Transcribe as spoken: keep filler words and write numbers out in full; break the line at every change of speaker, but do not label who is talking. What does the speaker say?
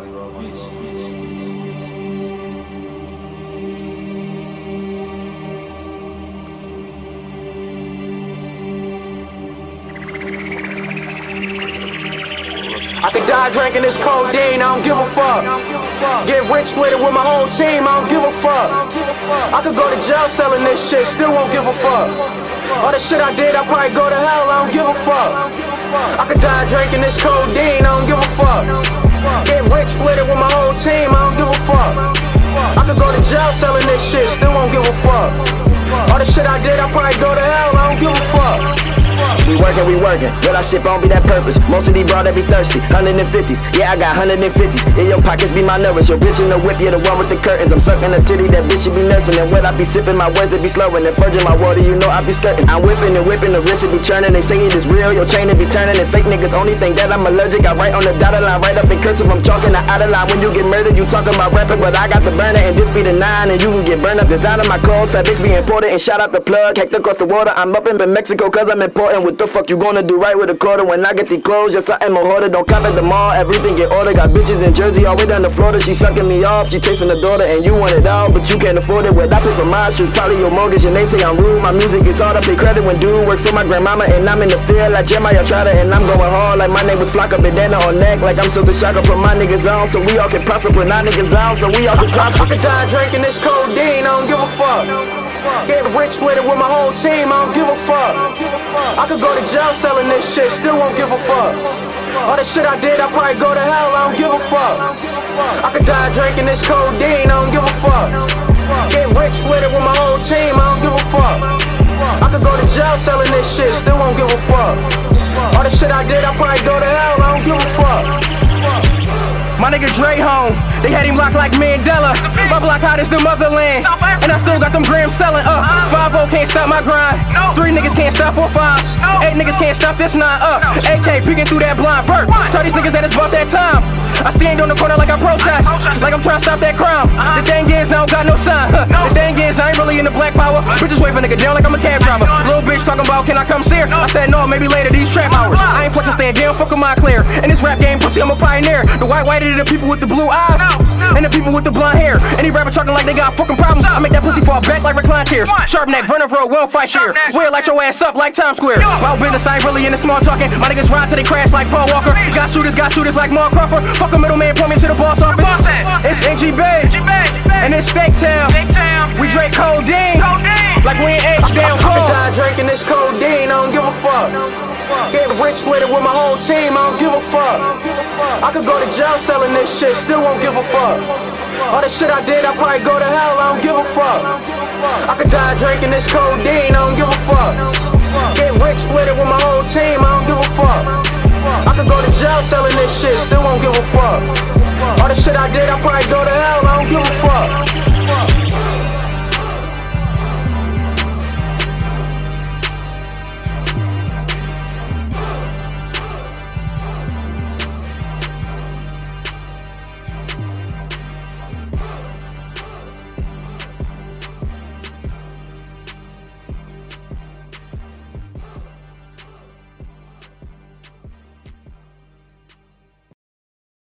I could die drinking this codeine, I don't give a fuck. Get rich with it with my whole team, I don't give a fuck. I could go to jail selling this shit, still won't give a fuck. All the shit I did, I probably go to hell, I don't give a fuck. I could die drinking this codeine, I don't give a fuck. Get rich with it with my whole team, I don't give a fuck. I could go to jail selling this shit, still won't give a fuck. All the shit I did, I probably go to hell, I don't give a fuck.
We workin', we workin', what I sip on be that purpose. Most of these broad, they be thirsty, hundred fifties. Yeah, I got hundred fifties, in your pockets be my nervous. Your bitch in the whip, you're the one with the curtains. I'm sucking a titty, that bitch should be nursing. And when I be sipping, my words they be slowing. And fudging my water, you know I be skirting. I'm whipping and whipping, the wrist should be churning. They say it is real, your chain it be turning. And fake niggas only think that I'm allergic. I write on the dotted line, right up in cursive. I'm chalking the outer line. When you get murdered, you talking about rapping, but I got the burner. And this be the nine, and you can get burned up. Design of my clothes, fat bitch be important. And shout out the plug, Hector across the water. I'm up in Mexico, cause I'm important. What the fuck you gonna do right with a quarter when I get these clothes? Just something more harder, don't come at the mall. Everything get ordered, got bitches in Jersey all the way down to Florida. She sucking me off, she chasing the daughter, and you want it all, but you can't afford it. What I pay for my shoes, probably your mortgage, and they say I'm rude. My music is hard, I pay credit when dude work for my grandmama, and I'm in the field like Jeremiah Trotter, and I'm going hard like my name was Flocka, bandana on neck, like I'm Silver Shocker. Put my niggas on, so we all can prosper. Put nine niggas on, so we all can prosper.
I could die drinking this codeine, I don't give a fuck. Get rich with it with my whole team, I don't give a fuck. I could go to jail selling this shit, still won't give a fuck. All the shit I did, I probably go to hell, I don't give a fuck. I could die drinking this codeine, I don't give a fuck. Get rich with it with my whole team, I don't give a fuck. I could go to jail selling this shit, still won't give a fuck. All the shit I did, I probably go to hell, I don't give a fuck. My nigga Dre home, they had him locked like Mandela. My block hot as the motherland, and I still got them grams selling up. five oh can't stop my grind, three niggas can't stop four fives, eight niggas can't stop this nine up. A K peeking through that blind verse, tell these niggas that it's about that time. I stand on the corner like I protest, like I'm trying to stop that crime. The thing is I don't got no sign, the thing is I ain't really into black power. Bitches wave a nigga down like I'm a cab driver. Little bitch talking about can I come see her? I said no, maybe later these trap hours. I ain't fucking stand down, fuck with my clear. In this rap game, pussy I'm a pioneer. The white white the people with the blue eyes, and the people with the blonde hair. Any rapper talking like they got fucking problems, I make that pussy fall back like recline chairs. Sharp neck, Vernon Road, we don't fight here. We'll light your ass up like Times Square. Wild business, I ain't really into small talking. My niggas ride till they crash like Paul Walker. Got shooters, got shooters like Mark Crawford. Fuck a middleman, point me to the boss office. It's N G B, and it's Fake Town. We drink codeine, like we ain't aged down cold. I could die drinking this codeine, I don't give a fuck. Get rich with it with my whole team, I don't give a fuck. I could go to jail selling this shit, still won't give a fuck. All the shit I did, I probably go to hell, I don't give a fuck. I could die drinking this codeine, I don't give a fuck. Get rich with it with my whole team, I don't give a fuck. I could go to jail selling this shit, still won't give a fuck. All the shit I did, I probably go to hell, I don't give a fuck.